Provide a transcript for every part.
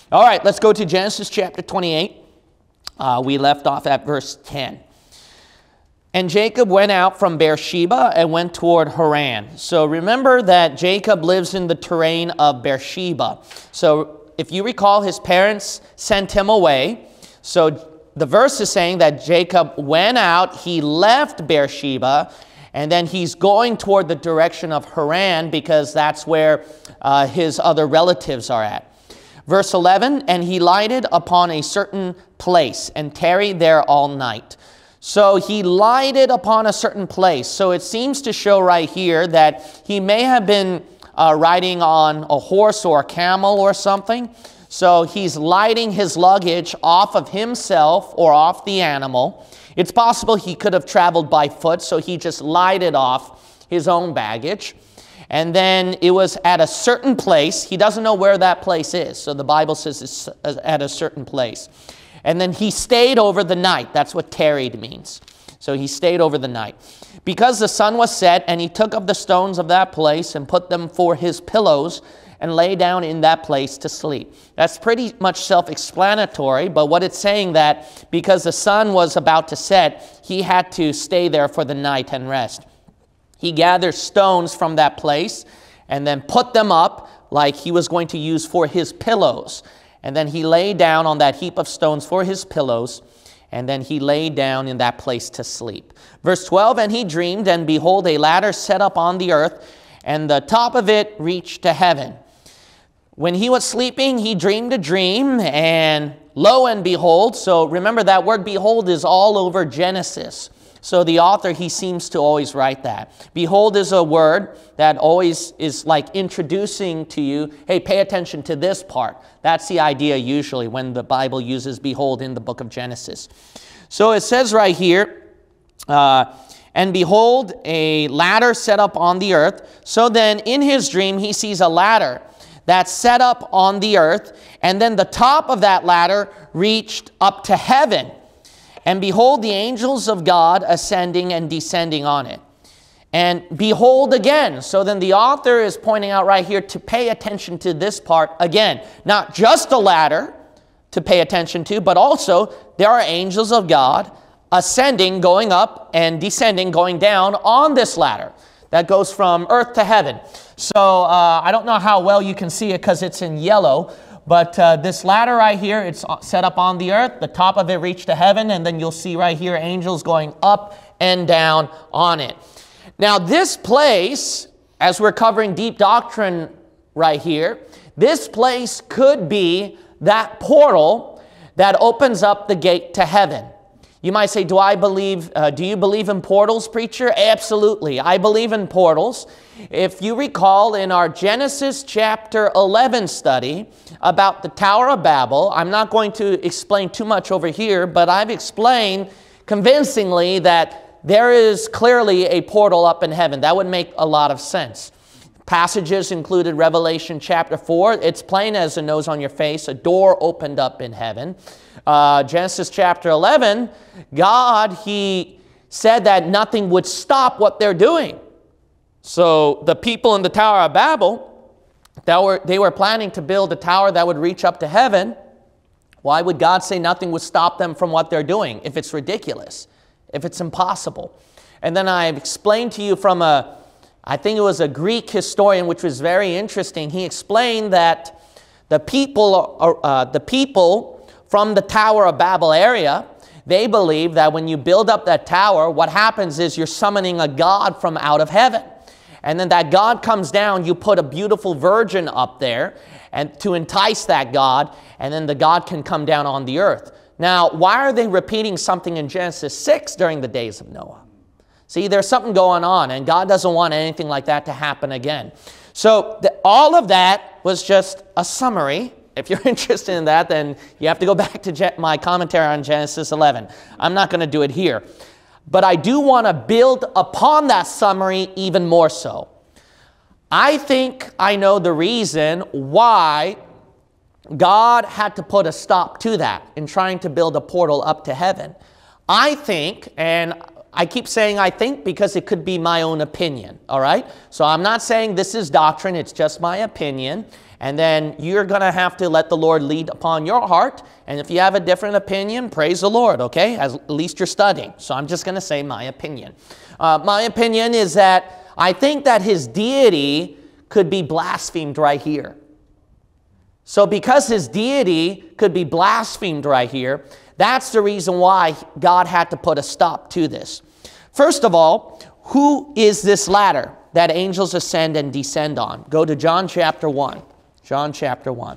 All right, let's go to Genesis chapter 28. We left off at verse 10. And Jacob went out from Beersheba and went toward Haran. So remember that Jacob lives in the terrain of Beersheba. So if you recall, his parents sent him away. So the verse is saying that Jacob went out, he left Beersheba, and then he's going toward the direction of Haran because that's where his other relatives are at. Verse 11, and he lighted upon a certain place and tarried there all night. So he lighted upon a certain place. So it seems to show right here that he may have been riding on a horse or a camel or something. So he's lighting his luggage off of himself or off the animal. It's possible he could have traveled by foot, so he just lighted off his own baggage. And then it was at a certain place. He doesn't know where that place is. So the Bible says it's at a certain place. And then he stayed over the night. That's what tarried means. So he stayed over the night. Because the sun was set, and he took of the stones of that place and put them for his pillows and lay down in that place to sleep. That's pretty much self-explanatory, but what it's saying that because the sun was about to set, he had to stay there for the night and rest. He gathered stones from that place and then put them up like he was going to use for his pillows. And then he lay down on that heap of stones for his pillows, and then he lay down in that place to sleep. Verse 12, and he dreamed, and behold, a ladder set up on the earth, and the top of it reached to heaven. When he was sleeping, he dreamed a dream, and lo and behold, so remember that word behold is all over Genesis. So the author, he seems to always write that. Behold is a word that always is like introducing to you, hey, pay attention to this part. That's the idea usually when the Bible uses behold in the book of Genesis. So it says right here, and behold, a ladder set up on the earth. So then in his dream, he sees a ladder that's set up on the earth, and then the top of that ladder reached up to heaven. And behold, the angels of God ascending and descending on it. And behold again. So then the author is pointing out right here to pay attention to this part again. Not just a ladder to pay attention to, but also there are angels of God ascending, going up, and descending, going down on this ladder that goes from earth to heaven. So I don't know how well you can see it because it's in yellow. But this ladder right here, it's set up on the earth. The top of it reached to heaven. And then you'll see right here angels going up and down on it. Now this place, as we're covering deep doctrine right here, this place could be that portal that opens up the gate to heaven. You might say, do you believe in portals, preacher? Absolutely. I believe in portals. If you recall in our Genesis chapter 11 study about the Tower of Babel, I'm not going to explain too much over here, but I've explained convincingly that there is clearly a portal up in heaven. That would make a lot of sense. Passages included Revelation chapter 4. It's plain as the nose on your face. A door opened up in heaven. Genesis chapter 11, God, he said that nothing would stop what they're doing. So the people in the Tower of Babel, they were planning to build a tower that would reach up to heaven. Why would God say nothing would stop them from what they're doing if it's ridiculous, if it's impossible? And then I've explained to you from I think it was a Greek historian, which was very interesting. He explained that the people from the Tower of Babel area, they believe that when you build up that tower, what happens is you're summoning a god from out of heaven. And then that god comes down, you put a beautiful virgin up there and to entice that god, and then the god can come down on the earth. Now, why are they repeating something in Genesis 6 during the days of Noah? See, there's something going on, and God doesn't want anything like that to happen again. So all of that was just a summary. If you're interested in that, then you have to go back to my commentary on Genesis 11. I'm not going to do it here. But I do want to build upon that summary even more so. I think I know the reason why God had to put a stop to that in trying to build a portal up to heaven. I think, and I keep saying I think because it could be my own opinion, all right? So I'm not saying this is doctrine, it's just my opinion. And then you're going to have to let the Lord lead upon your heart. And if you have a different opinion, praise the Lord, okay? At least you're studying. So I'm just going to say my opinion. My opinion is that I think that his deity could be blasphemed right here. So because his deity could be blasphemed right here, that's the reason why God had to put a stop to this. First of all, who is this ladder that angels ascend and descend on? Go to John chapter 1. John chapter 1.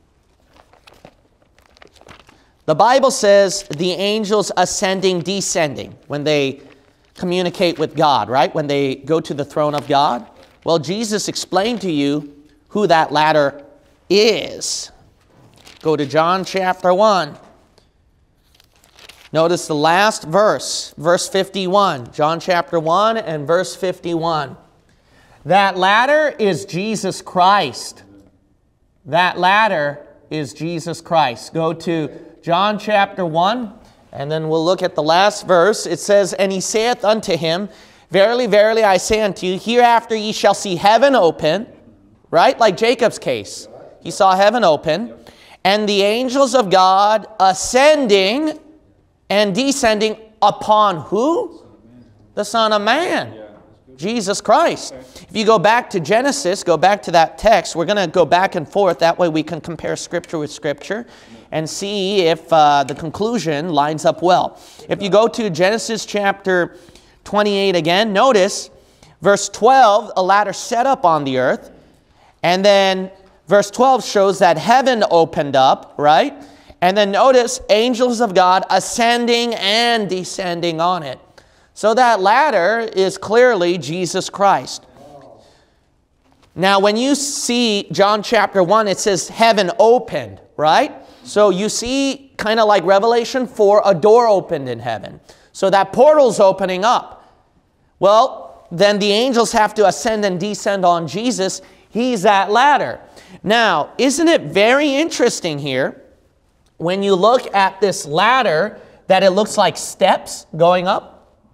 The Bible says the angels ascending, descending when they communicate with God, right? When they go to the throne of God. Well, Jesus explained to you who that ladder is. Go to John chapter 1. Notice the last verse, verse 51. John chapter 1 and verse 51. That ladder is Jesus Christ. That ladder is Jesus Christ. Go to John chapter 1, and then we'll look at the last verse. It says, And he saith unto him, Verily, verily, I say unto you, hereafter ye shall see heaven open, right? Like Jacob's case. He saw heaven open, and the angels of God ascending and descending upon who? The Son of Man. Jesus Christ. If you go back to Genesis, go back to that text, we're going to go back and forth. That way we can compare Scripture with Scripture and see if the conclusion lines up well. If you go to Genesis chapter 28 again, notice verse 12, a ladder set up on the earth. And then verse 12 shows that heaven opened up, right? And then notice angels of God ascending and descending on it. So that ladder is clearly Jesus Christ. Now, when you see John chapter 1, it says heaven opened, right? So you see, kind of like Revelation 4, a door opened in heaven. So that portal's opening up. Well, then the angels have to ascend and descend on Jesus. He's that ladder. Now, isn't it very interesting here, when you look at this ladder, that it looks like steps going up?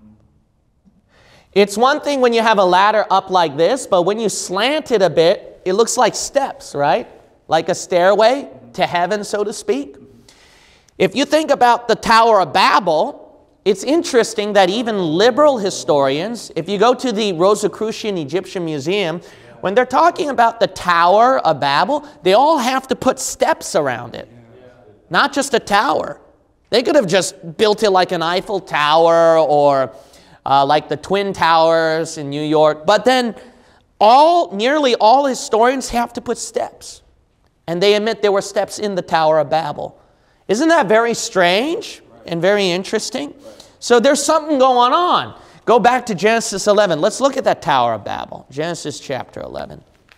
It's one thing when you have a ladder up like this, but when you slant it a bit, it looks like steps, right? Like a stairway to heaven, so to speak. If you think about the Tower of Babel, it's interesting that even liberal historians, if you go to the Rosicrucian Egyptian Museum, when they're talking about the Tower of Babel, they all have to put steps around it. Not just a tower. They could have just built it like an Eiffel Tower or like the Twin Towers in New York. But then nearly all historians have to put steps. And they admit there were steps in the Tower of Babel. Isn't that very strange and very interesting? So there's something going on. Go back to Genesis 11. Let's look at that Tower of Babel. Genesis chapter 11.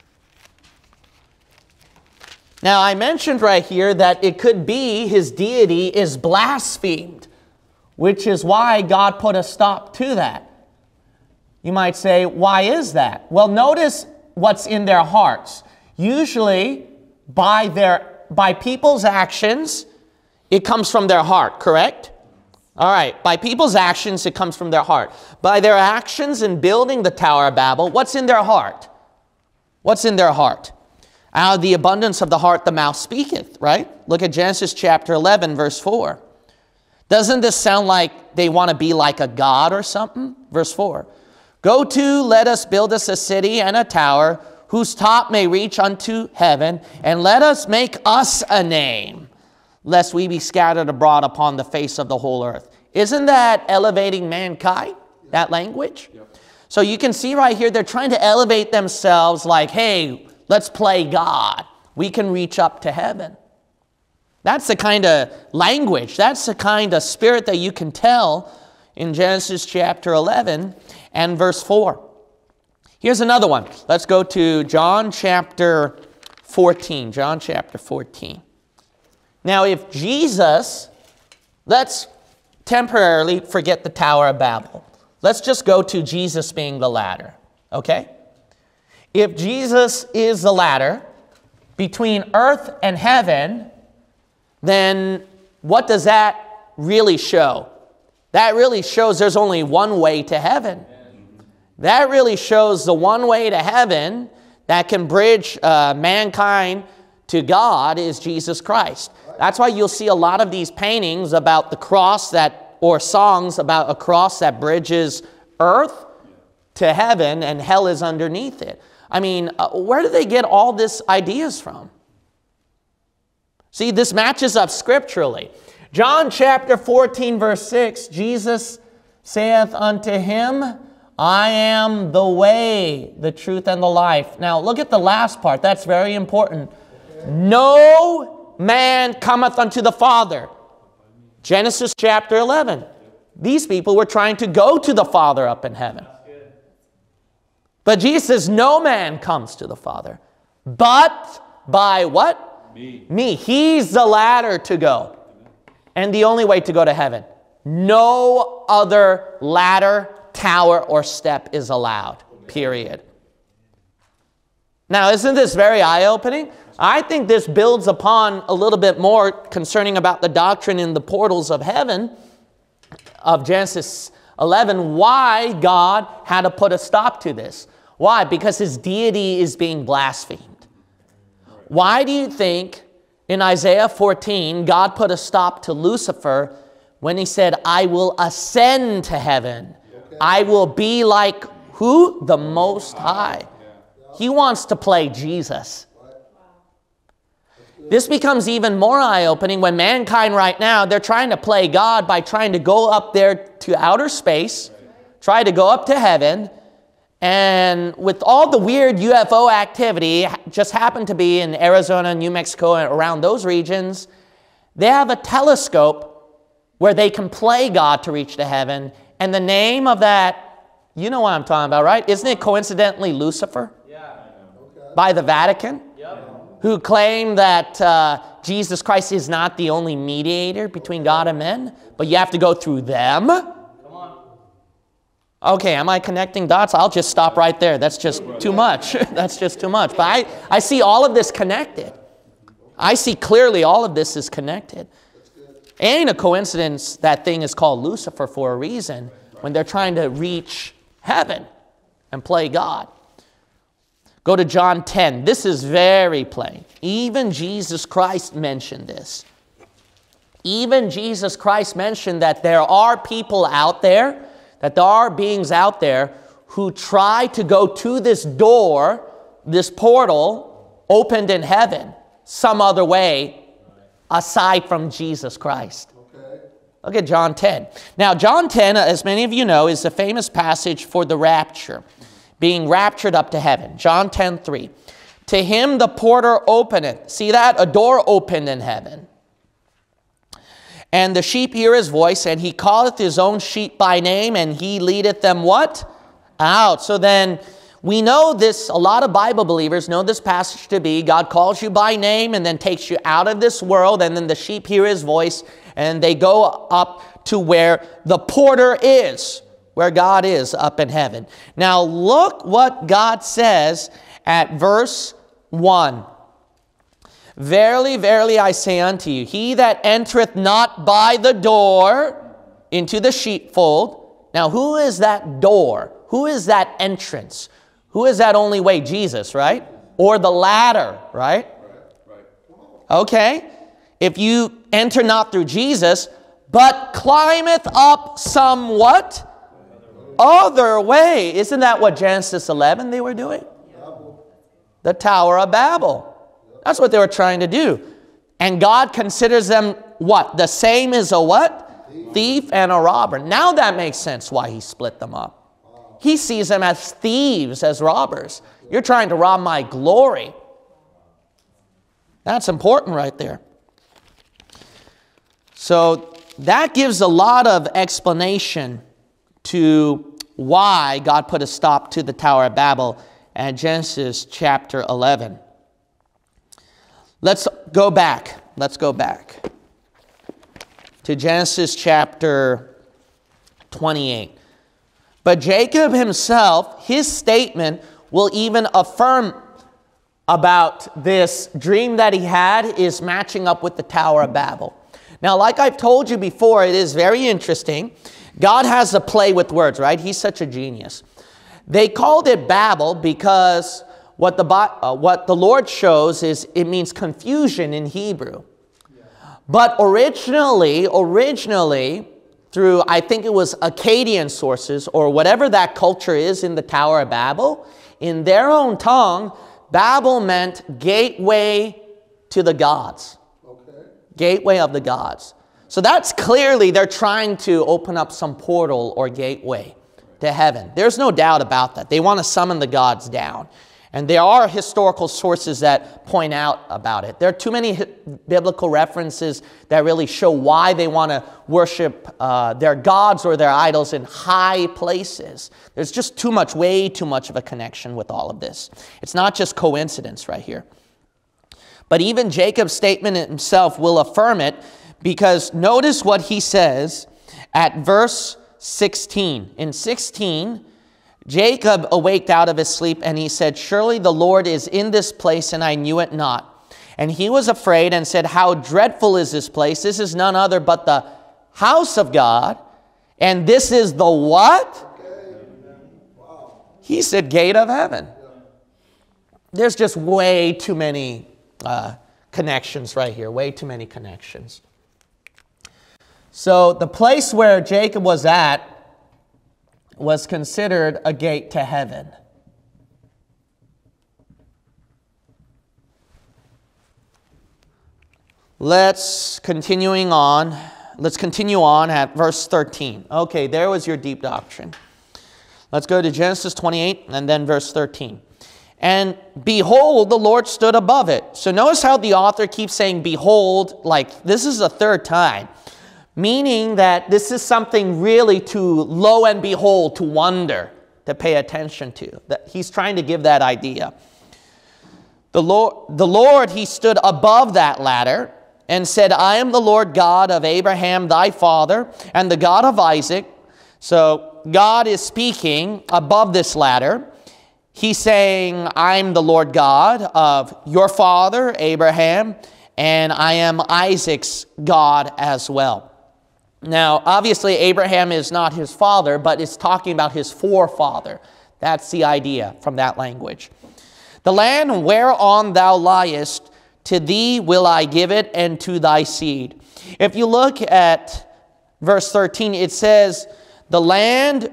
Now, I mentioned right here that it could be his deity is blasphemed, which is why God put a stop to that. You might say, why is that? Well, notice what's in their hearts. Usually, by people's actions, it comes from their heart, correct? All right, by people's actions, it comes from their heart. By their actions in building the Tower of Babel, what's in their heart? What's in their heart? Out of the abundance of the heart, the mouth speaketh, right? Look at Genesis chapter 11, verse 4. Doesn't this sound like they want to be like a god or something? Verse 4. Go to, let us build us a city and a tower, whose top may reach unto heaven, and let us make us a name, lest we be scattered abroad upon the face of the whole earth. Isn't that elevating mankind, that language? Yep. So you can see right here, they're trying to elevate themselves like, hey, let's play God. We can reach up to heaven. That's the kind of language, that's the kind of spirit that you can tell in Genesis chapter 11 and verse 4. Here's another one. Let's go to John chapter 14. John chapter 14. Now, if Jesus, let's temporarily forget the Tower of Babel. Let's just go to Jesus being the ladder, okay? If Jesus is the ladder between earth and heaven, then what does that really show? That really shows there's only one way to heaven. That really shows the one way to heaven that can bridge mankind to God is Jesus Christ. That's why you'll see a lot of these paintings about the cross or songs about a cross that bridges earth to heaven and hell is underneath it. I mean, where do they get all these ideas from? See, this matches up scripturally. John chapter 14, verse 6, Jesus saith unto him, I am the way, the truth, and the life. Now, look at the last part. That's very important. No man cometh unto the Father. Genesis chapter 11. These people were trying to go to the Father up in heaven. But Jesus says, no man comes to the Father, but by what? Me. He's the ladder to go. And the only way to go to heaven. No other ladder, tower, or step is allowed. Period. Now, isn't this very eye-opening? I think this builds upon a little bit more concerning about the doctrine in the portals of heaven of Genesis 11, why God had to put a stop to this. Why? Because his deity is being blasphemed. Why do you think in Isaiah 14, God put a stop to Lucifer when he said, I will ascend to heaven. I will be like who? The Most High. He wants to play Jesus. This becomes even more eye-opening when mankind right now, they're trying to play God by trying to go up there to outer space, try to go up to heaven, and with all the weird UFO activity just happened to be in Arizona, New Mexico, and around those regions, they have a telescope where they can play God to reach to heaven. And the name of that, you know what I'm talking about, right? Isn't it coincidentally Lucifer? Yeah. By the Vatican? Yep. Who claim that Jesus Christ is not the only mediator between God and men, but you have to go through them. Okay, am I connecting dots? I'll just stop right there. That's just too much. That's just too much. But I see all of this connected. I see clearly all of this is connected. It ain't a coincidence that thing is called Lucifer for a reason when they're trying to reach heaven and play God. Go to John 10. This is very plain. Even Jesus Christ mentioned this. Even Jesus Christ mentioned that there are people out there, that there are beings out there who try to go to this door, this portal opened in heaven, some other way aside from Jesus Christ. Okay. Look at John 10. Now, John 10, as many of you know, is a famous passage for the rapture, being raptured up to heaven. John 10:3. To him the porter openeth. See that? A door opened in heaven. And the sheep hear his voice, and he calleth his own sheep by name, and he leadeth them what? Out. So then we know this, a lot of Bible believers know this passage to be, God calls you by name and then takes you out of this world, and then the sheep hear his voice, and they go up to where the porter is, where God is up in heaven. Now look what God says at verse 1. Verily, verily, I say unto you, he that entereth not by the door into the sheepfold. Now, who is that door? Who is that entrance? Who is that only way? Jesus, right? Or the ladder, right? Okay. If you enter not through Jesus, but climbeth up somewhat other way. Isn't that what Genesis 11 they were doing? The Tower of Babel. That's what they were trying to do. And God considers them what? The same as a what? Thief and a robber. Now that makes sense why he split them up. He sees them as thieves, as robbers. You're trying to rob my glory. That's important right there. So that gives a lot of explanation to why God put a stop to the Tower of Babel at Genesis chapter 11. Let's go back. Let's go back to Genesis chapter 28. But Jacob himself, his statement will even affirm about this dream that he had is matching up with the Tower of Babel. Now, like I've told you before, it is very interesting. God has a play with words, right? He's such a genius. They called it Babel because what the Lord shows is it means confusion in Hebrew. But originally, through, I think it was Akkadian sources, or whatever that culture is in the Tower of Babel, in their own tongue, Babel meant gateway to the gods. Okay. Gateway of the gods. So that's clearly they're trying to open up some portal or gateway to heaven. There's no doubt about that. They want to summon the gods down. And there are historical sources that point out about it. There are too many biblical references that really show why they want to worship their gods or their idols in high places. There's just way too much of a connection with all of this. It's not just coincidence right here. But even Jacob's statement himself will affirm it, because notice what he says at verse 16. In 16, Jacob awaked out of his sleep, and he said, "Surely the Lord is in this place, and I knew it not." And he was afraid and said, "How dreadful is this place? This is none other but the house of God." And this is the what? Wow. He said, "Gate of heaven." There's just way too many connections right here. Way too many connections. So the place where Jacob was at was considered a gate to heaven. Let's continue on at verse 13. Okay, there was your deep doctrine. Let's go to Genesis 28 and then verse 13. And behold, the Lord stood above it. So notice how the author keeps saying behold, like this is the third time. Meaning that this is something really to lo and behold, to wonder, to pay attention to. That he's trying to give that idea. The Lord, he stood above that ladder and said, "I am the Lord God of Abraham thy father, and the God of Isaac." So God is speaking above this ladder. He's saying, "I'm the Lord God of your father, Abraham, and I am Isaac's God as well." Now, obviously, Abraham is not his father, but it's talking about his forefather. That's the idea from that language. "The land whereon thou liest, to thee will I give it, and to thy seed." If you look at verse 13, it says, "The land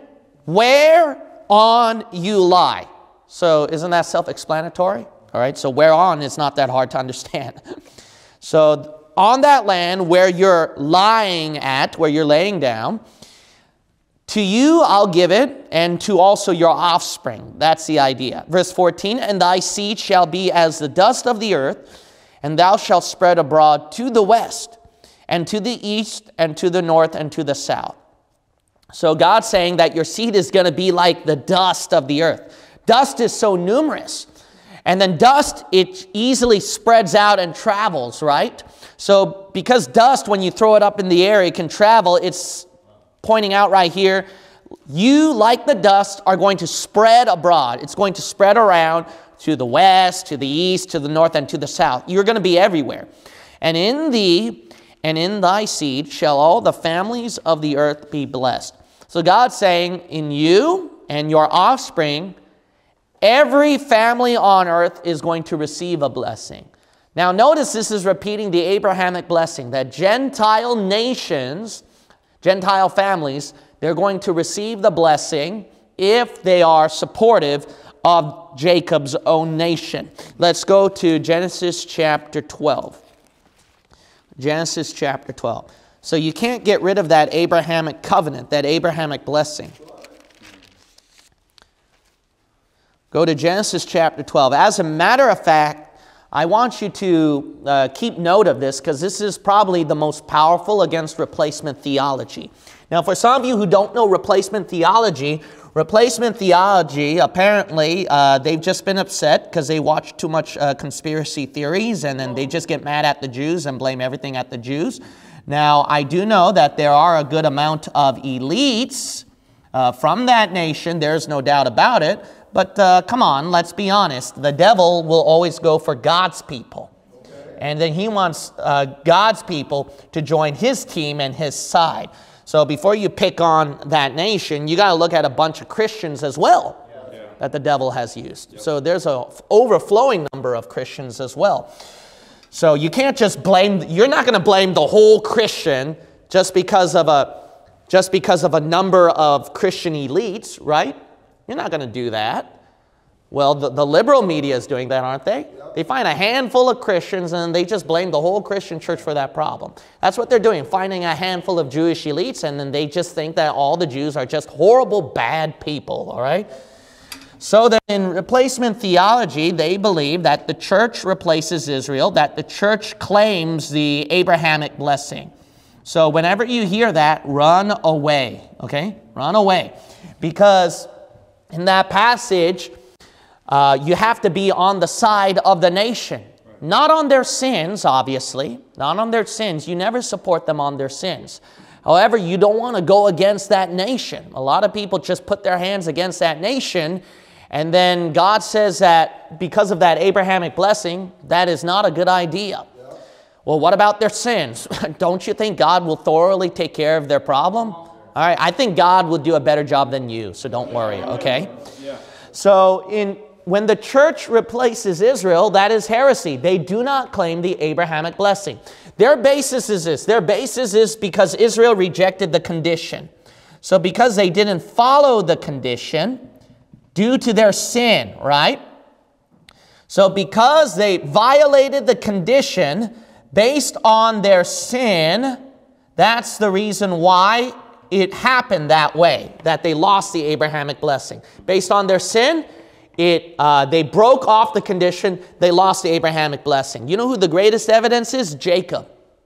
whereon you lie." So isn't that self-explanatory? All right, so whereon is not that hard to understand. So on that land where you're lying at, where you're laying down, to you I'll give it, and to also your offspring. That's the idea. Verse 14, "And thy seed shall be as the dust of the earth, and thou shalt spread abroad to the west, and to the east, and to the north, and to the south." So God's saying that your seed is going to be like the dust of the earth. Dust is so numerous. And then dust, it easily spreads out and travels, right? So because dust, when you throw it up in the air, it can travel, it's pointing out right here, you, like the dust, are going to spread abroad. It's going to spread around to the west, to the east, to the north, and to the south. You're going to be everywhere. "And in thee and in thy seed shall all the families of the earth be blessed." So God's saying, in you and your offspring, every family on earth is going to receive a blessing. Now notice this is repeating the Abrahamic blessing, that Gentile nations, Gentile families, they're going to receive the blessing if they are supportive of Jacob's own nation. Let's go to Genesis chapter 12. Genesis chapter 12. So you can't get rid of that Abrahamic covenant, that Abrahamic blessing. Go to Genesis chapter 12. As a matter of fact, I want you to keep note of this, because this is probably the most powerful against replacement theology. Now, for some of you who don't know replacement theology, apparently, they've just been upset because they watch too much conspiracy theories, and then they just get mad at the Jews and blame everything at the Jews. Now, I do know that there are a good amount of elites from that nation. There's no doubt about it. But come on, let's be honest. The devil will always go for God's people. Okay. And then he wants God's people to join his team and his side. So before you pick on that nation, you got to look at a bunch of Christians as well. Yeah. that the devil has used. So there's an overflowing number of Christians as well. So you can't just blame, you're not going to blame the whole Christian just because of a number of Christian elites, right? You're not going to do that. Well, the liberal media is doing that, aren't they? They find a handful of Christians and they just blame the whole Christian church for that problem. That's what they're doing, finding a handful of Jewish elites, and then they just think that all the Jews are just horrible, bad people, all right? So that in replacement theology, they believe that the church replaces Israel, that the church claims the Abrahamic blessing. So whenever you hear that, run away, okay? Run away. Because in that passage, you have to be on the side of the nation. Not on their sins, obviously. Not on their sins. You never support them on their sins. However, you don't want to go against that nation. A lot of people just put their hands against that nation, and then God says that because of that Abrahamic blessing, that is not a good idea. Yeah. Well, what about their sins? Don't you think God will thoroughly take care of their problem? All right, I think God will do a better job than you, so don't worry, okay? Yeah. So when the church replaces Israel, that is heresy. They do not claim the Abrahamic blessing. Their basis is this. Their basis is because Israel rejected the condition. So because they didn't follow the condition due to their sin, right? So because they violated the condition based on their sin, that's the reason why it happened that way, that they lost the Abrahamic blessing. Based on their sin, they broke off the condition, they lost the Abrahamic blessing. You know who the greatest evidence is? Jacob.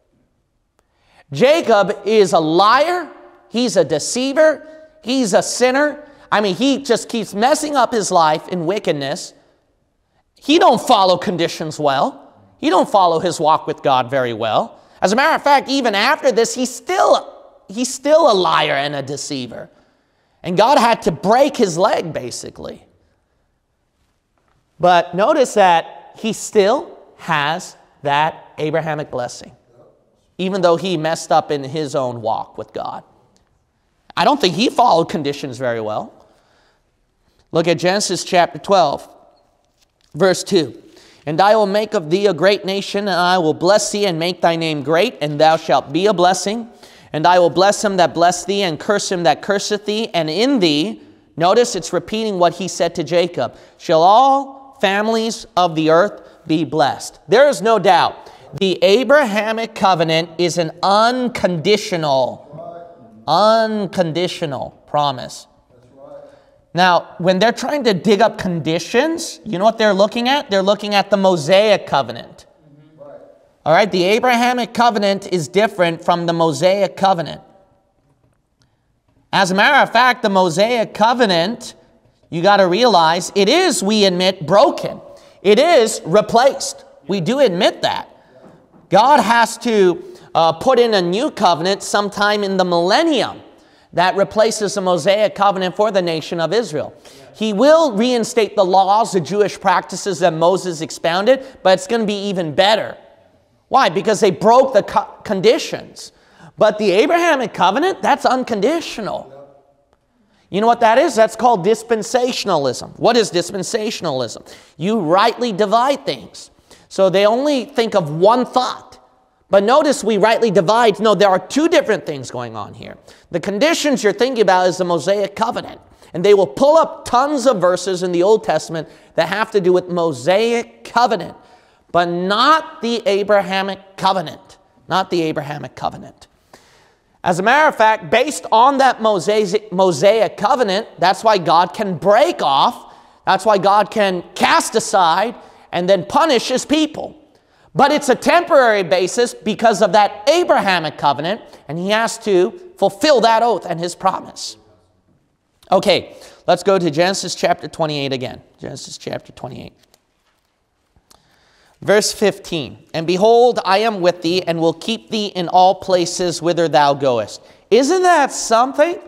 Jacob is a liar, he's a deceiver, he's a sinner. I mean, he just keeps messing up his life in wickedness. He don't follow conditions well. He don't follow his walk with God very well. As a matter of fact, even after this, he's still a liar and a deceiver. And God had to break his leg, basically. But notice that he still has that Abrahamic blessing, even though he messed up in his own walk with God. I don't think he followed conditions very well. Look at Genesis chapter 12, verse 2. And I will make of thee a great nation, and I will bless thee and make thy name great, and thou shalt be a blessing. And I will bless him that bless thee, and curse him that curseth thee. And in thee, notice it's repeating what he said to Jacob, shall all families of the earth be blessed. There is no doubt. The Abrahamic covenant is an unconditional promise. Now, when they're trying to dig up conditions, you know what they're looking at? They're looking at the Mosaic covenant. All right, the Abrahamic covenant is different from the Mosaic covenant. As a matter of fact, the Mosaic covenant, you got to realize, it is, we admit, broken. It is replaced. We do admit that. God has to put in a new covenant sometime in the millennium that replaces the Mosaic covenant for the nation of Israel. He will reinstate the laws, the Jewish practices that Moses expounded, but it's going to be even better. Why? Because they broke the conditions. But the Abrahamic covenant, that's unconditional. You know what that is? That's called dispensationalism. What is dispensationalism? You rightly divide things. So they only think of one thought. But notice we rightly divide. No, there are two different things going on here. The conditions you're thinking about is the Mosaic covenant. And they will pull up tons of verses in the Old Testament that have to do with Mosaic covenant, but not the Abrahamic covenant. Not the Abrahamic covenant. As a matter of fact, based on that Mosaic covenant, that's why God can break off, that's why God can cast aside and then punish his people. But it's a temporary basis because of that Abrahamic covenant, and he has to fulfill that oath and his promise. Okay, let's go to Genesis chapter 28 again. Genesis chapter 28. Verse 15. And behold, I am with thee, and will keep thee in all places whither thou goest. Isn't that something?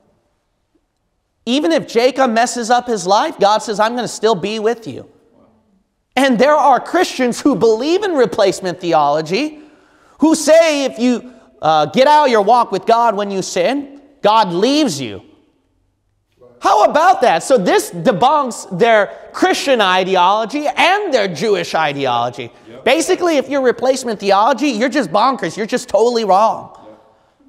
Even if Jacob messes up his life, God says, I'm going to still be with you. And there are Christians who believe in replacement theology, who say if you get out of your walk with God when you sin, God leaves you. How about that? So this debunks their Christian ideology and their Jewish ideology. Yep. Basically, if you're replacement theology, you're just bonkers. You're just totally wrong. Yep.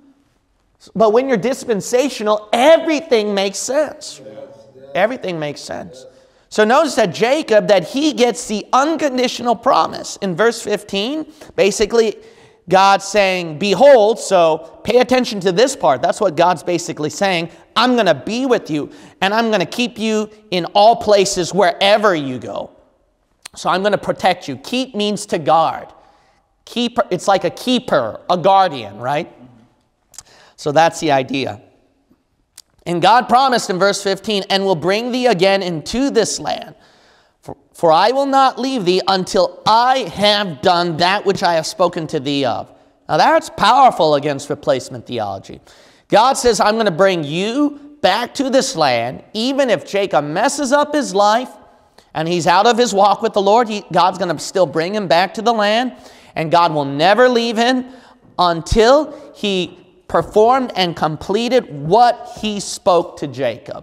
But when you're dispensational, everything makes sense. Yes. Everything makes sense. So notice that Jacob, that he gets the unconditional promise. In verse 15, basically, God's saying, behold, so pay attention to this part. That's what God's basically saying. I'm going to be with you, and I'm going to keep you in all places wherever you go. So I'm going to protect you. Keep means to guard. Keeper, it's like a keeper, a guardian, right? So that's the idea. And God promised in verse 15, and will bring thee again into this land. For I will not leave thee until I have done that which I have spoken to thee of. Now that's powerful against replacement theology. God says, I'm going to bring you back to this land, even if Jacob messes up his life and he's out of his walk with the Lord, God's going to still bring him back to the land, and God will never leave him until he performed and completed what he spoke to Jacob.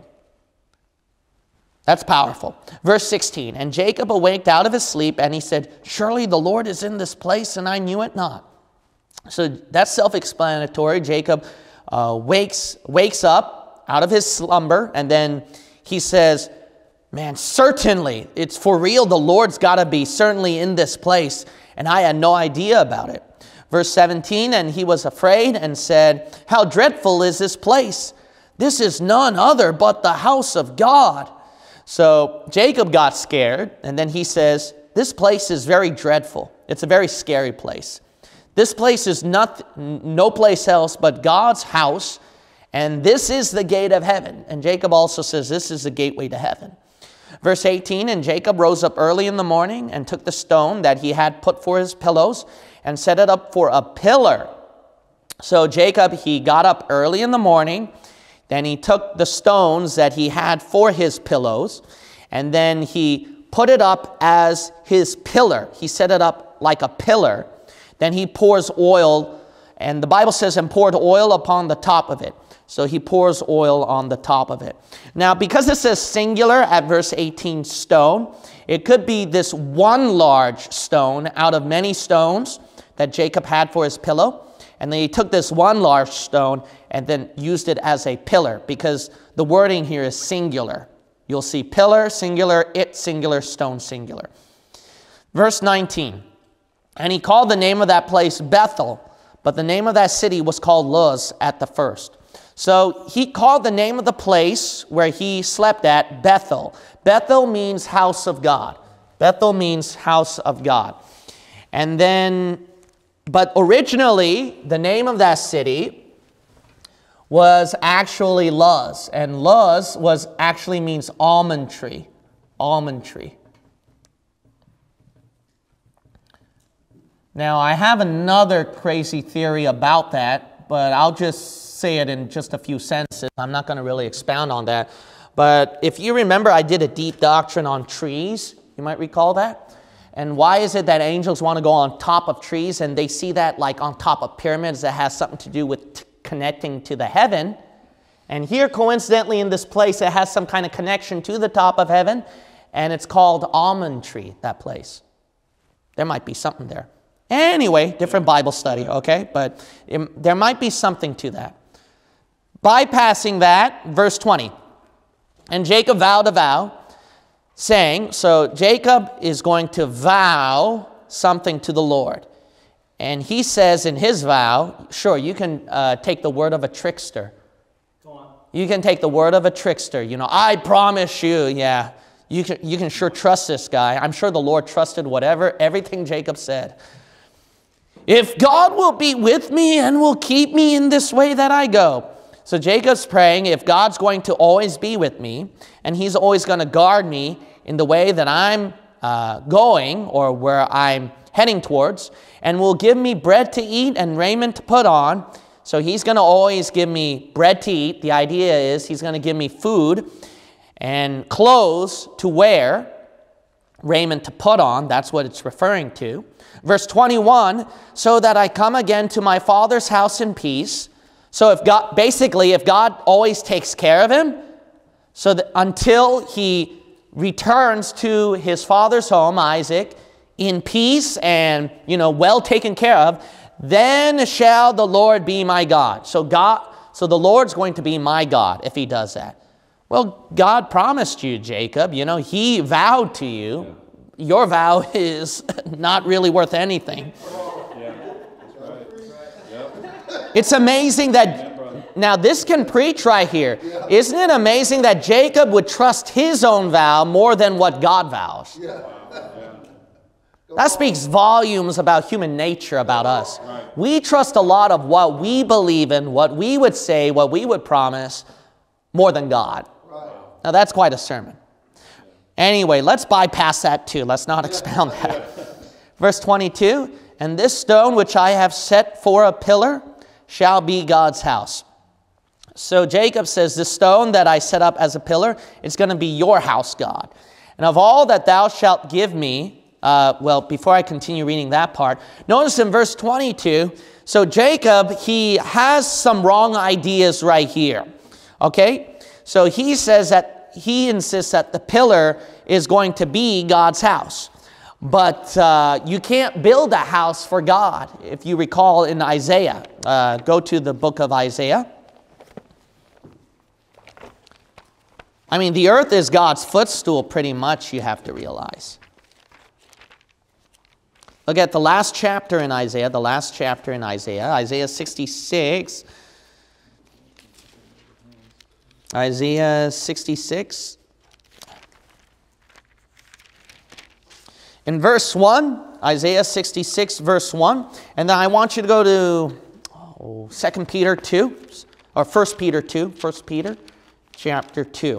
That's powerful. Verse 16, and Jacob awaked out of his sleep, and he said, surely the Lord is in this place, and I knew it not. So that's self-explanatory. Jacob wakes up out of his slumber, and then he says, man, certainly, it's for real. The Lord's got to be certainly in this place, and I had no idea about it. Verse 17, and he was afraid and said, how dreadful is this place? This is none other but the house of God. So Jacob got scared, and then he says, this place is very dreadful. It's a very scary place. This place is no place else but God's house, and this is the gate of heaven. And Jacob also says, this is the gateway to heaven. Verse 18, and Jacob rose up early in the morning and took the stone that he had put for his pillows and set it up for a pillar. So Jacob, he got up early in the morning. Then he took the stones that he had for his pillows, and then he put it up as his pillar. He set it up like a pillar. Then he pours oil, and the Bible says, and poured oil upon the top of it. So he pours oil on the top of it. Now, because it says singular at verse 18, stone, it could be this one large stone out of many stones that Jacob had for his pillow. And then he took this one large stone and then used it as a pillar, because the wording here is singular. You'll see pillar, singular, it, singular, stone, singular. Verse 19, and he called the name of that place Bethel, but the name of that city was called Luz at the first. So he called the name of the place where he slept at Bethel. Bethel means house of God. Bethel means house of God. And then, but originally, the name of that city was actually Luz. And Luz actually means almond tree. Almond tree. Now, I have another crazy theory about that, but I'll just say it in just a few sentences. I'm not going to really expound on that. But if you remember, I did a deep doctrine on trees. You might recall that. And why is it that angels want to go on top of trees, and they see that like on top of pyramids that has something to do with connecting to the heaven? And here, coincidentally, in this place, it has some kind of connection to the top of heaven, and it's called almond tree, that place. There might be something there. Anyway, different Bible study, okay? But there might be something to that. Bypassing that, verse 20. And Jacob vowed a vow, saying, so Jacob is going to vow something to the Lord. And he says in his vow, sure, you can take the word of a trickster. Go on. You can take the word of a trickster. You know, I promise you, yeah, you can sure trust this guy. I'm sure the Lord trusted everything Jacob said. If God will be with me and will keep me in this way that I go. So Jacob's praying, if God's going to always be with me, and he's always going to guard me in the way that I'm going, or where I'm heading towards, and will give me bread to eat and raiment to put on. So he's going to always give me bread to eat. The idea is he's going to give me food and clothes to wear, raiment to put on. That's what it's referring to. Verse 21, so that I come again to my father's house in peace. So if God always takes care of him, So that until he returns to his father's home, Isaac, in peace and, well taken care of, then shall the Lord be my God. So the Lord's going to be my God if he does that. Well, God promised you, Jacob. He vowed to you. Your vow is not really worth anything. It's amazing that, now this can preach right here. Isn't it amazing that Jacob would trust his own vow more than what God vows? That speaks volumes about human nature, about us. We trust a lot of what we believe in, what we would say, what we would promise, more than God. Now that's quite a sermon. Anyway, let's bypass that too. Let's not expound that. Verse 22, and this stone which I have set for a pillar shall be God's house. So Jacob says, this stone that I set up as a pillar, it's going to be your house, God. And of all that thou shalt give me, before I continue reading that part, notice in verse 22, so Jacob, he has some wrong ideas right here. Okay? So he says that he insists that the pillar is going to be God's house. But you can't build a house for God. If you recall in Isaiah, go to the book of Isaiah. I mean, the earth is God's footstool pretty much, you have to realize. Look at the last chapter in Isaiah, Isaiah 66. Isaiah 66. In verse 1, Isaiah 66, verse 1. And then I want you to go to 2 Peter 2, or 1 Peter 2, 1 Peter chapter 2.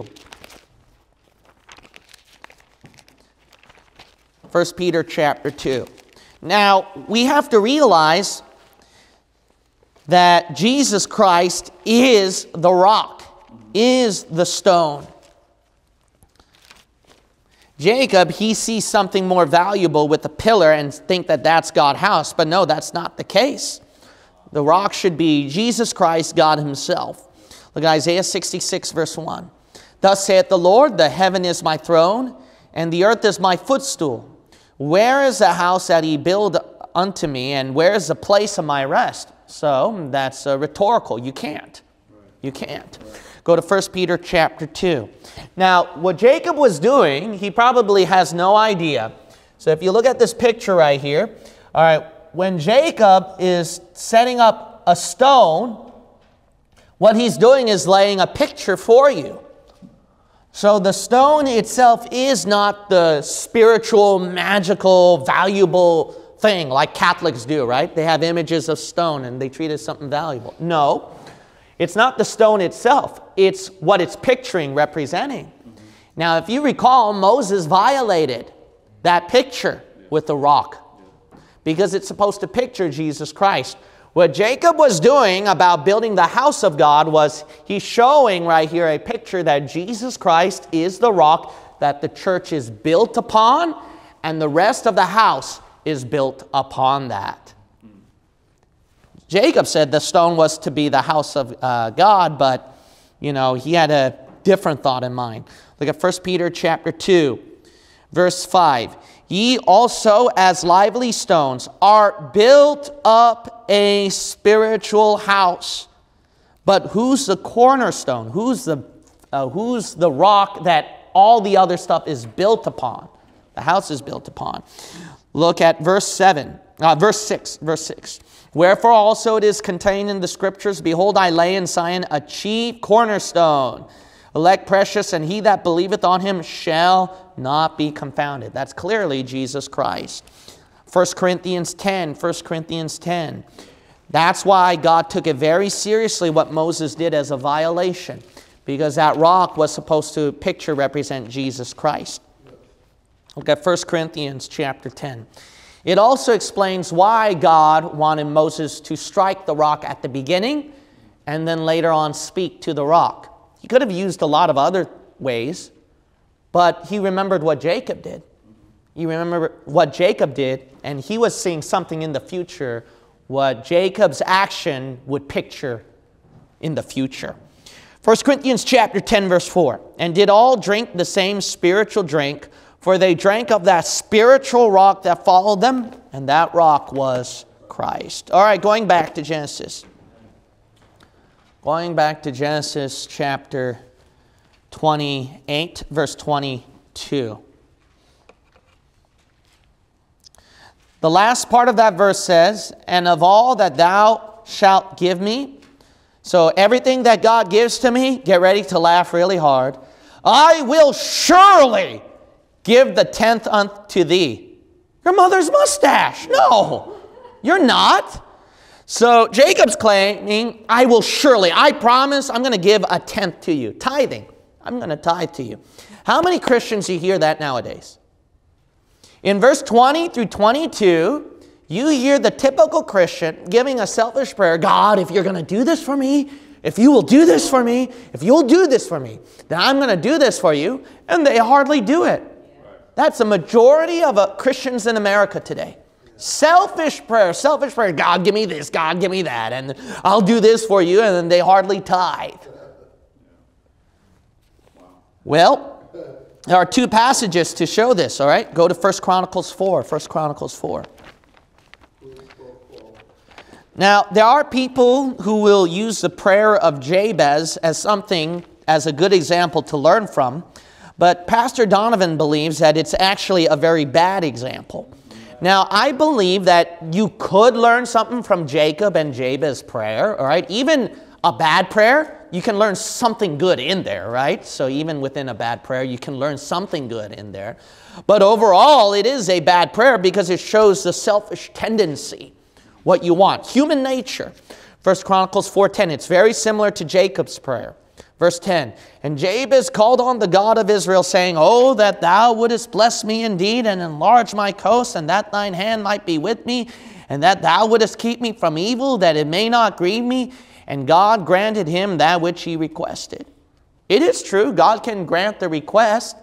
1 Peter chapter 2. Now, we have to realize that Jesus Christ is the rock, is the stone. Jacob, he sees something more valuable with the pillar and think that that's God's house. But no, that's not the case. The rock should be Jesus Christ, God himself. Look at Isaiah 66, verse 1. Thus saith the Lord, the heaven is my throne, and the earth is my footstool. Where is the house that he built unto me, and where is the place of my rest? So that's rhetorical. You can't. You can't. Go to 1 Peter chapter 2. Now, what Jacob was doing, he probably has no idea. So if you look at this picture right here, all right, when Jacob is setting up a stone, what he's doing is laying a picture for you. So the stone itself is not the spiritual, magical, valuable thing like Catholics do, right? They have images of stone and they treat it as something valuable. No, it's not the stone itself. It's what it's picturing, representing. Now, if you recall, Moses violated that picture with the rock because it's supposed to picture Jesus Christ. What Jacob was doing about building the house of God was he's showing right here a picture that Jesus Christ is the rock that the church is built upon, and the rest of the house is built upon that. Jacob said the stone was to be the house of God, but he had a different thought in mind. Look at 1 Peter chapter 2, verse 5. Ye also as lively stones are built up a spiritual house. But who's the cornerstone? Who's the rock that all the other stuff is built upon? The house is built upon. Look at verse 6. Wherefore also it is contained in the scriptures, behold, I lay in Zion a chief cornerstone, elect precious, and he that believeth on him shall not be confounded. That's clearly Jesus Christ. 1 Corinthians 10. That's why God took it very seriously what Moses did as a violation, because that rock was supposed to represent Jesus Christ. Look at 1 Corinthians chapter 10. It also explains why God wanted Moses to strike the rock at the beginning and then later on speak to the rock. He could have used a lot of other ways, but he remembered what Jacob did. You remember what Jacob did, and he was seeing something in the future, what Jacob's action would picture in the future. 1 Corinthians chapter 10, verse 4. And did all drink the same spiritual drink, for they drank of that spiritual rock that followed them, and that rock was Christ. All right, going back to Genesis. Going back to Genesis chapter 28, verse 22. The last part of that verse says, and of all that thou shalt give me. So everything that God gives to me, get ready to laugh really hard. I will surely give the 10th unto thee. Your mother's mustache. No, you're not. So Jacob's claiming, I will surely, I promise, I'm going to give a 10th to you. Tithing. I'm going to tithe to you. How many Christians you hear that nowadays? In verse 20 through 22, you hear the typical Christian giving a selfish prayer. God, if you're going to do this for me, if you will do this for me, if you'll do this for me, then I'm going to do this for you. And they hardly do it. That's the majority of Christians in America today. Selfish prayer, selfish prayer. God, give me this, God, give me that, and I'll do this for you, and then they hardly tithe. Well, there are two passages to show this, all right? Go to 1 Chronicles 4, 1 Chronicles 4. Now, there are people who will use the prayer of Jabez as a good example to learn from, but Pastor Donovan believes that it's actually a very bad example. Now, I believe that you could learn something from Jacob and Jabez's prayer, all right? Even a bad prayer, you can learn something good in there, right? So even within a bad prayer, you can learn something good in there. But overall, it is a bad prayer because it shows the selfish tendency, what you want, human nature. 1 Chronicles 4:10, it's very similar to Jacob's prayer. Verse 10, and Jabez called on the God of Israel, saying, Oh, that thou wouldest bless me indeed, and enlarge my coast, and that thine hand might be with me, and that thou wouldest keep me from evil, that it may not grieve me. And God granted him that which he requested. It is true, God can grant the request.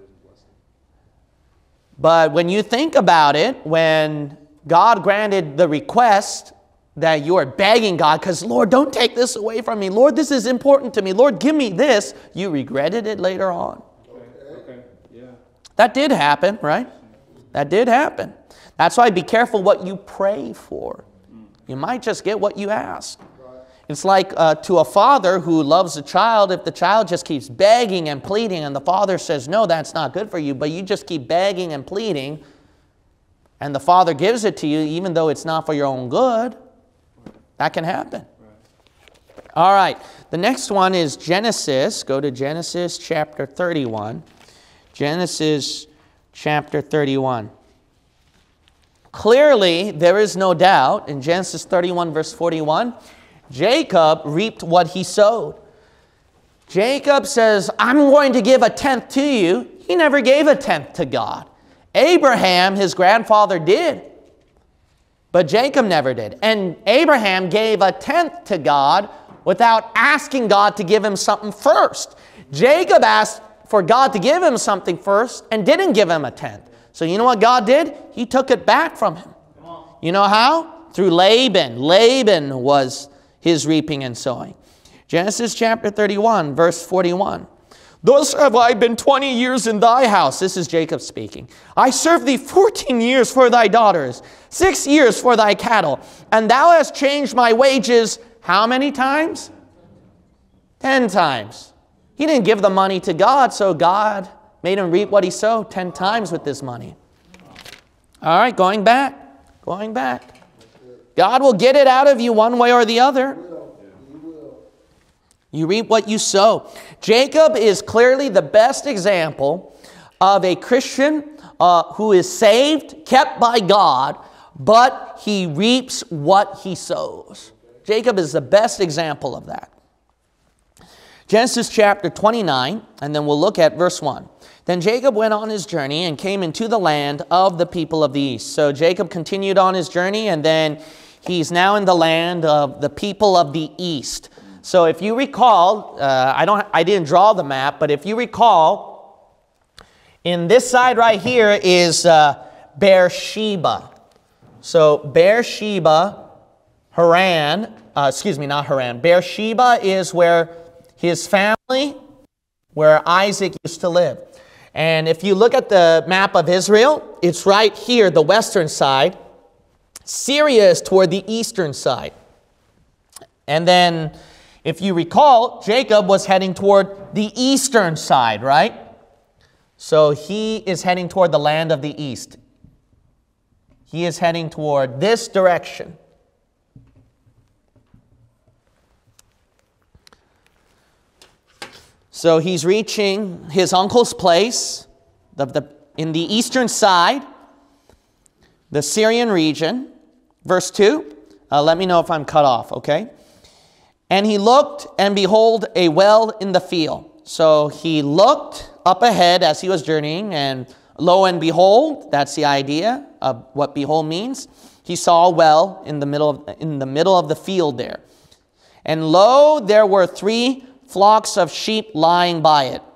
But when you think about it, when God granted the request that you are begging God, because Lord, don't take this away from me. Lord, this is important to me. Lord, give me this. You regretted it later on. Okay. Yeah. That did happen, right? That did happen. That's why be careful what you pray for. You might just get what you ask. It's like to a father who loves a child, if the child just keeps begging and pleading and the father says, no, that's not good for you, but you just keep begging and pleading and the father gives it to you even though it's not for your own good, that can happen. All right, the next one is Genesis. Go to Genesis chapter 31. Genesis chapter 31. Clearly, there is no doubt in Genesis 31 verse 41, Jacob reaped what he sowed. Jacob says, I'm going to give a 10th to you. He never gave a 10th to God. Abraham, his grandfather, did. But Jacob never did. And Abraham gave a 10th to God without asking God to give him something first. Jacob asked for God to give him something first and didn't give him a 10th. So you know what God did? He took it back from him. You know how? Through Laban. Laban was his reaping and sowing. Genesis chapter 31, verse 41. Thus have I been 20 years in thy house. This is Jacob speaking. I served thee 14 years for thy daughters, 6 years for thy cattle. And thou hast changed my wages how many times? 10 times. He didn't give the money to God, so God made him reap what he sowed 10 times with this money. All right, going back. God will get it out of you one way or the other. You reap what you sow. Jacob is clearly the best example of a Christian who is saved, kept by God, but he reaps what he sows. Jacob is the best example of that. Genesis chapter 29, and then we'll look at verse 1. Then Jacob went on his journey and came into the land of the people of the east. So Jacob continued on his journey, and then he's now in the land of the people of the east. So if you recall, I didn't draw the map, but if you recall, in this side right here is Beersheba. So Beersheba, Haran, not Haran. Beersheba is where his family where Isaac used to live. And if you look at the map of Israel, it's right here, the western side. Syria is toward the eastern side. And then, if you recall, Jacob was heading toward the eastern side, right? So he is heading toward the land of the east. He is heading toward this direction. So he's reaching his uncle's place in the eastern side, the Syrian region. Verse 2, let me know if I'm cut off, okay? And he looked, and behold, a well in the field. So he looked up ahead as he was journeying, and lo and behold, that's the idea of what behold means. He saw a well in the middle of the field there. And lo, there were 3 flocks of sheep lying by it.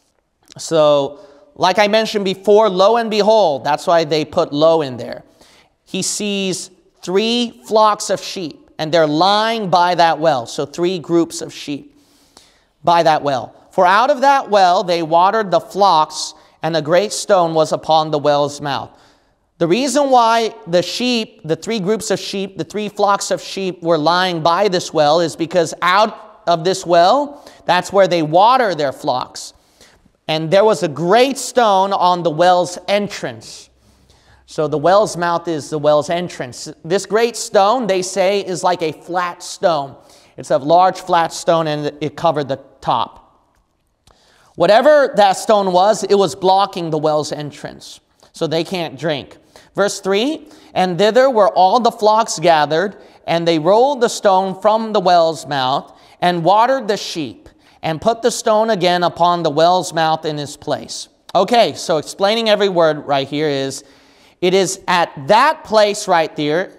So, like I mentioned before, lo and behold, that's why they put lo in there. He sees 3 flocks of sheep, and they're lying by that well. So 3 groups of sheep by that well. For out of that well they watered the flocks, and a great stone was upon the well's mouth. The reason why the sheep, the 3 groups of sheep, the 3 flocks of sheep were lying by this well is because out of this well, that's where they water their flocks. And there was a great stone on the well's entrance. So the well's mouth is the well's entrance. This great stone, they say, is like a flat stone. It's a large flat stone, and it covered the top. Whatever that stone was, it was blocking the well's entrance, so they can't drink. Verse 3, and thither were all the flocks gathered, and they rolled the stone from the well's mouth, and watered the sheep, and put the stone again upon the well's mouth in its place. Okay, so explaining every word right here is, it is at that place right there,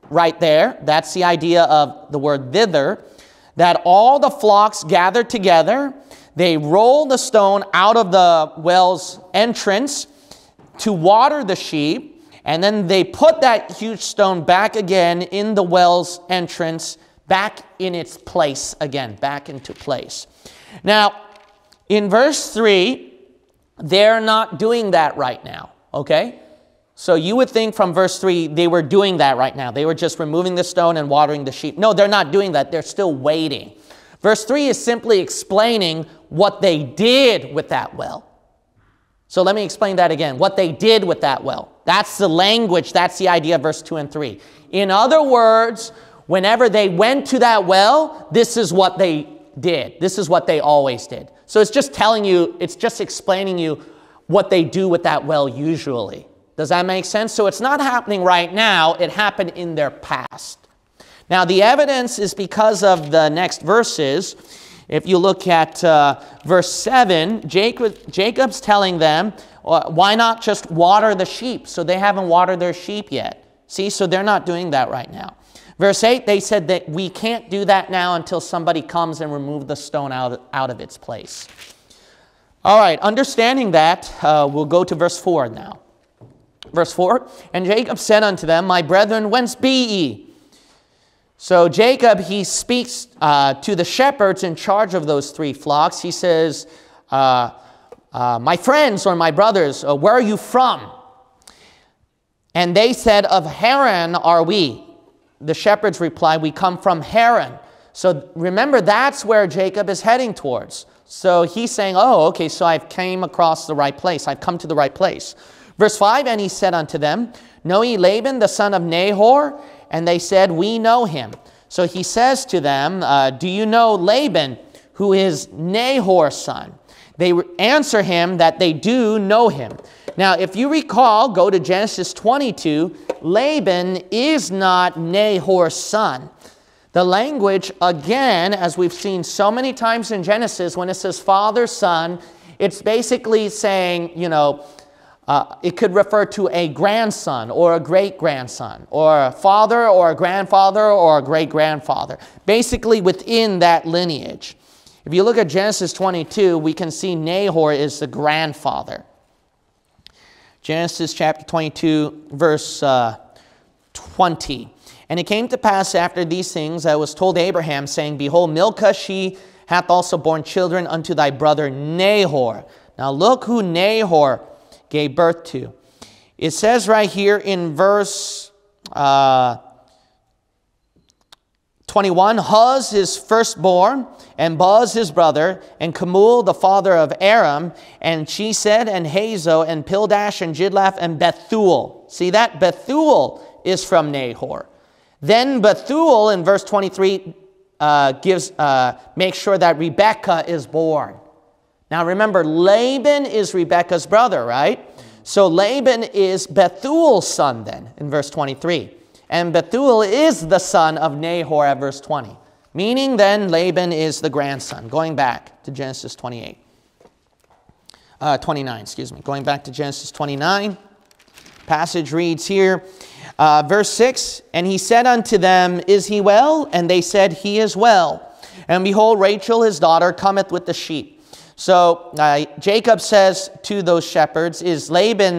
that's the idea of the word thither, that all the flocks gathered together. They rolled the stone out of the well's entrance to water the sheep, and then they put that huge stone back again in the well's entrance, back in its place again, back into place. Now, in verse 3, they're not doing that right now, okay? So you would think from verse 3, they were doing that right now. They were just removing the stone and watering the sheep. No, they're not doing that. They're still waiting. Verse 3 is simply explaining what they did with that well. So let me explain that again. What they did with that well. That's the language. That's the idea of verse 2 and 3. In other words, whenever they went to that well, this is what they did. This is what they always did. So it's just telling you, it's just explaining you what they do with that well usually. Does that make sense? So it's not happening right now. It happened in their past. Now the evidence is because of the next verses. If you look at verse 7, Jacob's telling them, why not just water the sheep? So they haven't watered their sheep yet. See, so they're not doing that right now. Verse 8, they said that we can't do that now until somebody comes and remove the stone out of its place. All right, understanding that, we'll go to verse 4 now. Verse 4, and Jacob said unto them, my brethren, whence be ye? So Jacob, he speaks to the shepherds in charge of those 3 flocks. He says, my friends or my brothers, where are you from? And they said, of Haran are we. The shepherds replied, we come from Haran. So remember, that's where Jacob is heading towards. So he's saying, oh, okay, so I've came across the right place. I've come to the right place. Verse 5, and he said unto them, know ye Laban, the son of Nahor? And they said, we know him. So he says to them, do you know Laban, who is Nahor's son? They answer him that they do know him. Now, if you recall, go to Genesis 22, Laban is not Nahor's son. The language, again, as we've seen so many times in Genesis, when it says father, son, it's basically saying, it could refer to a grandson or a great-grandson or a father or a grandfather or a great-grandfather, basically within that lineage. If you look at Genesis 22, we can see Nahor is the grandfather. Genesis chapter 22, verse 20. And it came to pass after these things, I was told Abraham, saying, behold, Milcah, she hath also borne children unto thy brother Nahor. Now look who Nahor gave birth to. It says right here in verse 21, Huz his firstborn, and Buz his brother, and Kemuel the father of Aram, and Chesed, and Hazo, and Pildash, and Jidlaph, and Bethuel. See that? Bethuel is from Nahor. Then Bethuel in verse 23 makes sure that Rebekah is born. Now remember, Laban is Rebekah's brother, right? So Laban is Bethuel's son then in verse 23. And Bethuel is the son of Nahor at verse 20. Meaning then Laban is the grandson. Going back to Genesis 29, Going back to Genesis 29. Passage reads here, verse 6, And he said unto them, Is he well? And they said, He is well. And behold, Rachel his daughter cometh with the sheep. So Jacob says to those shepherds, is Laban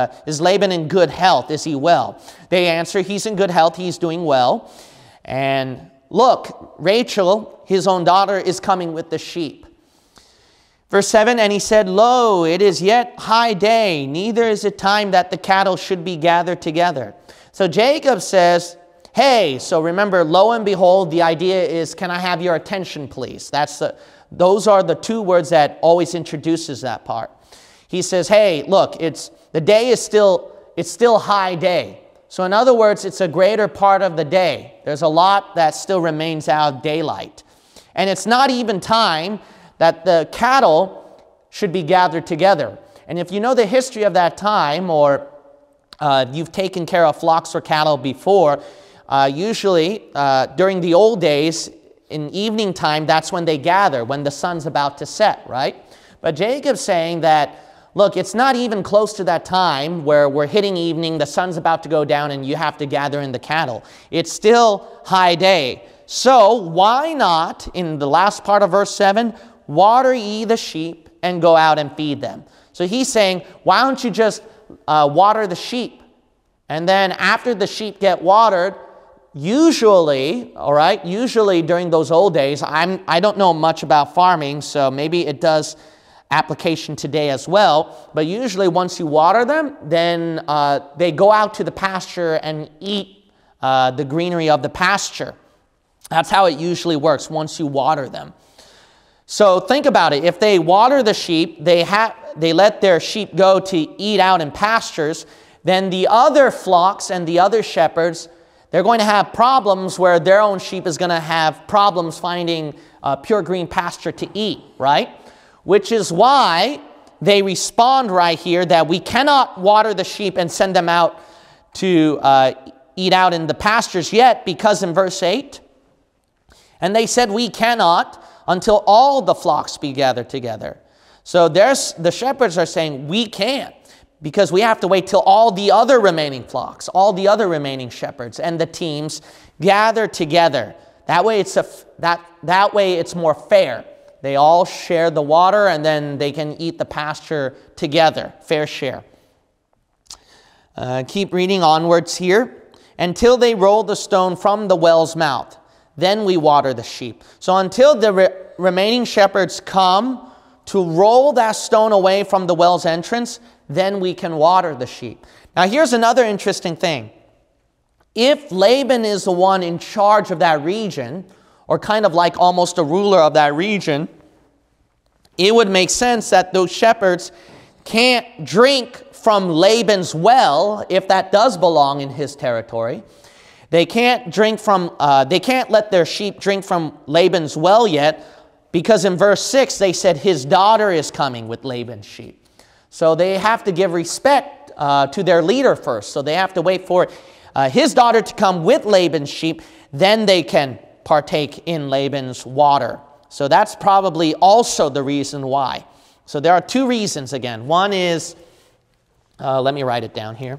in good health? Is he well? They answer, he's in good health, he's doing well. And look, Rachel, his own daughter, is coming with the sheep. Verse 7, And he said, Lo, it is yet high day, neither is it time that the cattle should be gathered together. So Jacob says, hey, so remember, lo and behold, the idea is, can I have your attention, please? Those are the two words that always introduces that part. He says, hey, look, the day is still high day. So in other words, it's a greater part of the day. There's a lot that still remains out of daylight. And it's not even time that the cattle should be gathered together. And if you know the history of that time, or you've taken care of flocks or cattle before, usually during the old days, in evening time, that's when they gather, when the sun's about to set, right? But Jacob's saying that, look, it's not even close to that time where we're hitting evening, the sun's about to go down, and you have to gather in the cattle. It's still high day. So why not, in the last part of verse 7, water ye the sheep and go out and feed them? So he's saying, why don't you just water the sheep? And then after the sheep get watered, usually during those old days, I don't know much about farming, so maybe it does application today as well, but usually once you water them, then they go out to the pasture and eat the greenery of the pasture. That's how it usually works once you water them. So think about it. If they water the sheep, they let their sheep go to eat out in pastures, then the other flocks and the other shepherds, they're going to have problems where their own sheep is going to have problems finding pure green pasture to eat, right? Which is why they respond right here that we cannot water the sheep and send them out to eat out in the pastures yet, because in verse 8, and they said, we cannot until all the flocks be gathered together. So the shepherds are saying, we can't, because we have to wait till all the other remaining flocks, all the other remaining shepherds and the teams gather together. That way it's more fair. They all share the water, and then they can eat the pasture together. Fair share. Keep reading onwards here. Until they roll the stone from the well's mouth, then we water the sheep. So until the remaining shepherds come to roll that stone away from the well's entrance, then we can water the sheep. Now here's another interesting thing. If Laban is the one in charge of that region, or kind of like almost a ruler of that region, it would make sense that those shepherds can't drink from Laban's well if that does belong in his territory. They can't let their sheep drink from Laban's well yet, because in verse 6 they said his daughter is coming with Laban's sheep. So they have to give respect to their leader first. So they have to wait for his daughter to come with Laban's sheep, then they can partake in Laban's water. So that's probably also the reason why. So there are two reasons again. One is, let me write it down here.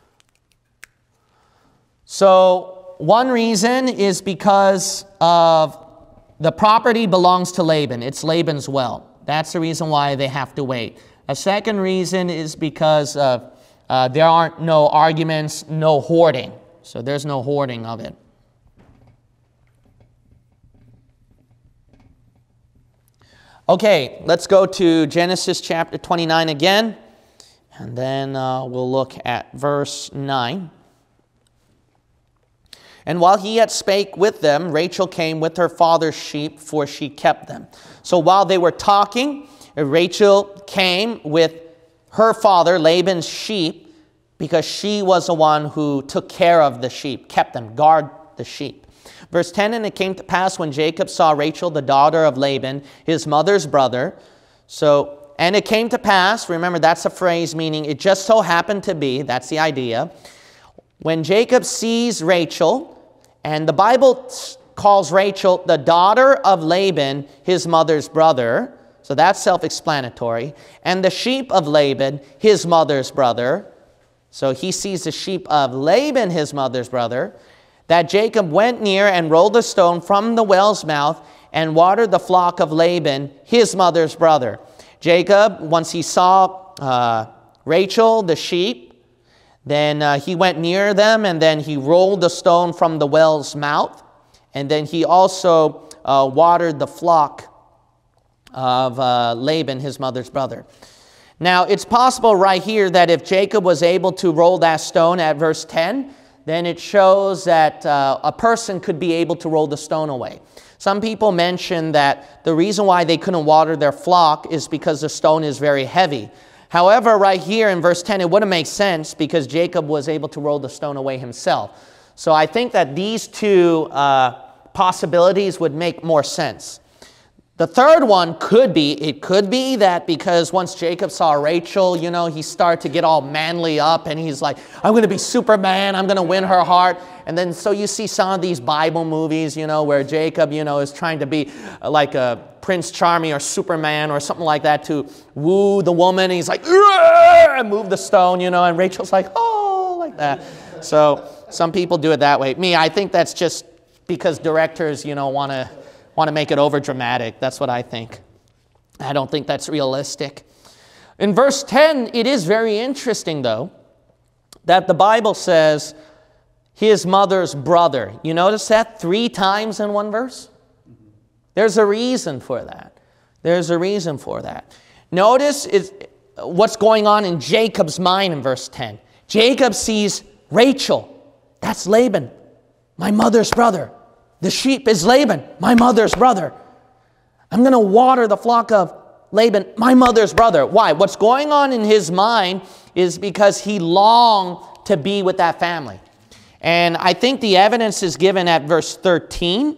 So one reason is because of the property belongs to Laban. It's Laban's well. That's the reason why they have to wait. A second reason is because there aren't no arguments, no hoarding. So there's no hoarding of it. Okay, let's go to Genesis chapter 29 again, and then we'll look at verse 9. And while he yet spake with them, Rachel came with her father's sheep, for she kept them. So while they were talking, Rachel came with her father, Laban's sheep, because she was the one who took care of the sheep, kept them, guard the sheep. Verse 10, and it came to pass when Jacob saw Rachel, the daughter of Laban, his mother's brother. And it came to pass, remember that's a phrase meaning it just so happened to be, that's the idea. When Jacob sees Rachel, and the Bible calls Rachel the daughter of Laban, his mother's brother, so that's self-explanatory, and the sheep of Laban, his mother's brother, so he sees the sheep of Laban, his mother's brother, that Jacob went near and rolled a stone from the well's mouth and watered the flock of Laban, his mother's brother. Jacob, once he saw Rachel, the sheep, then he went near them, and then he rolled the stone from the well's mouth. And then he also watered the flock of Laban, his mother's brother. Now, it's possible right here that if Jacob was able to roll that stone at verse 10, then it shows that a person could be able to roll the stone away. Some people mention that the reason why they couldn't water their flock is because the stone is very heavy. However, right here in verse 10, it wouldn't make sense because Jacob was able to roll the stone away himself. So I think that these two possibilities would make more sense. The third one could be that because once Jacob saw Rachel, he started to get all manly up and he's like, I'm going to be Superman, I'm going to win her heart. And then so you see some of these Bible movies, where Jacob, is trying to be like a Prince Charming or Superman or something like that to woo the woman. And he's like, and move the stone, and Rachel's like, oh, like that. So some people do it that way. I think that's just because directors, want to make it over dramatic. That's what I think. I don't think that's realistic. In verse 10, it is very interesting, though, that the Bible says his mother's brother. You notice that 3 times in one verse? There's a reason for that. There's a reason for that. Notice what's going on in Jacob's mind in verse 10. Jacob sees Rachel. That's Laban, my mother's brother. The sheep is Laban, my mother's brother. I'm going to water the flock of Laban, my mother's brother. Why? What's going on in his mind is because he longed to be with that family. And I think the evidence is given at verse 13.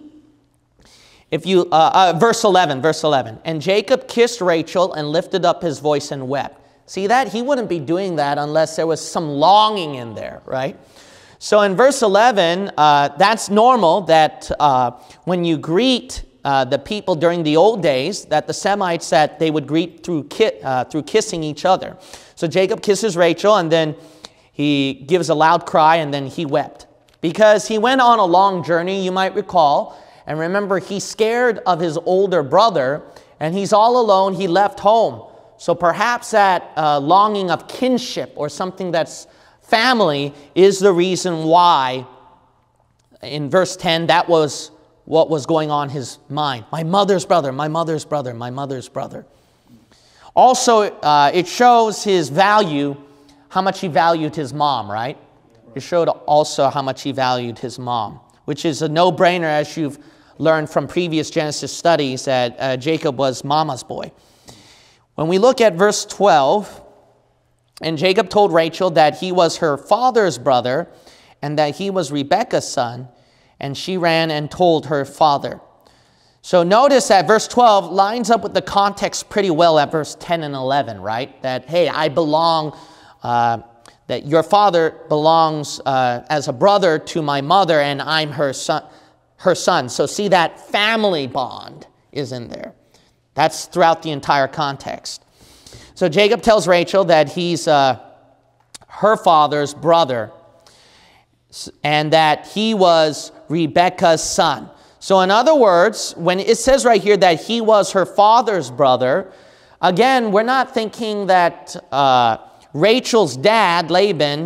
Verse 11. And Jacob kissed Rachel and lifted up his voice and wept. See that? He wouldn't be doing that unless there was some longing in there, right? So in verse 11, that's normal that when you greet the people during the old days, that the Semites said they would greet through kissing each other. So Jacob kisses Rachel, and then he gives a loud cry, and then he wept. Because he went on a long journey, you might recall. And remember, he's scared of his older brother, and he's all alone. He left home. So perhaps that longing of kinship or something that's family is the reason why, in verse 10, that was what was going on in his mind. My mother's brother, my mother's brother, my mother's brother. Also, it shows his value, how much he valued his mom, right? It showed also how much he valued his mom, which is a no-brainer as you've learned from previous Genesis studies that Jacob was mama's boy. When we look at verse 12, and Jacob told Rachel that he was her father's brother and that he was Rebekah's son, and she ran and told her father. So notice that verse 12 lines up with the context pretty well at verse 10 and 11, right? That, hey, I belong, that your father belongs as a brother to my mother, and I'm her son. So see, that family bond is in there. That's throughout the entire context. So Jacob tells Rachel that he's her father's brother and that he was Rebekah's son. So in other words, when it says right here that he was her father's brother, again, we're not thinking that Rachel's dad, Laban,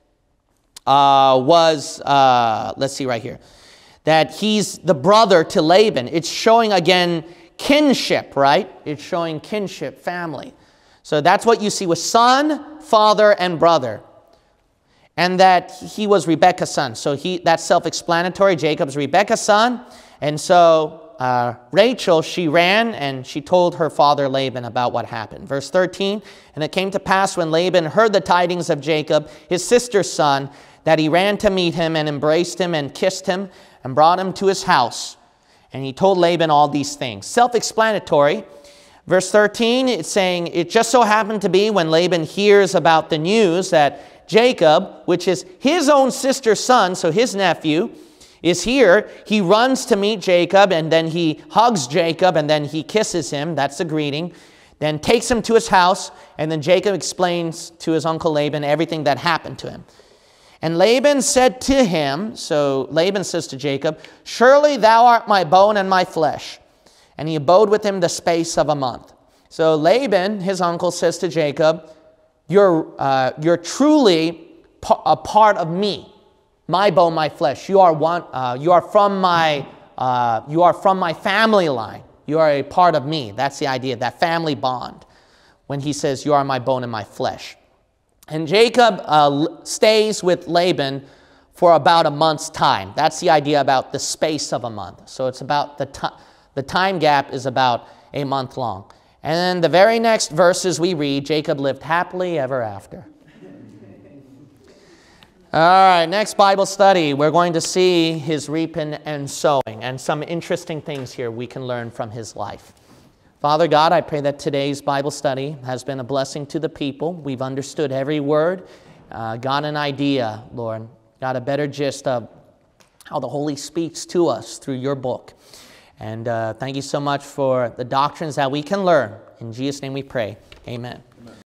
was, let's see right here, that he's the brother to Laban. It's showing again kinship, right? It's showing kinship, family. So that's what you see with son, father, and brother. And that he was Rebekah's son. So that's self-explanatory. Jacob's Rebekah's son. And so Rachel, she ran and she told her father Laban about what happened. Verse 13, and it came to pass when Laban heard the tidings of Jacob, his sister's son, that he ran to meet him and embraced him and kissed him and brought him to his house. And he told Laban all these things. Self-explanatory. Verse 13, it's saying, it just so happened to be when Laban hears about the news that Jacob, which is his own sister's son, so his nephew, is here. He runs to meet Jacob, and then he hugs Jacob, and then he kisses him. That's the greeting. Then takes him to his house, and then Jacob explains to his uncle Laban everything that happened to him. And Laban said to him, so Laban says to Jacob, surely thou art my bone and my flesh. And he abode with him the space of a month. So Laban, his uncle, says to Jacob, you're truly a part of me. My bone, my flesh. You are one. You are from my family line. You are a part of me. That's the idea, that family bond. When he says, "You are my bone and my flesh," and Jacob stays with Laban for about a month's time. That's the idea about the space of a month. So it's about the time gap is about a month long. And then the very next verses we read, Jacob lived happily ever after. All right, next Bible study, we're going to see his reaping and sowing and some interesting things here we can learn from his life. Father God, I pray that today's Bible study has been a blessing to the people. We've understood every word, got an idea, Lord, got a better gist of how the Holy speaks to us through your book. And thank you so much for the doctrines that we can learn. In Jesus' name we pray. Amen. Amen.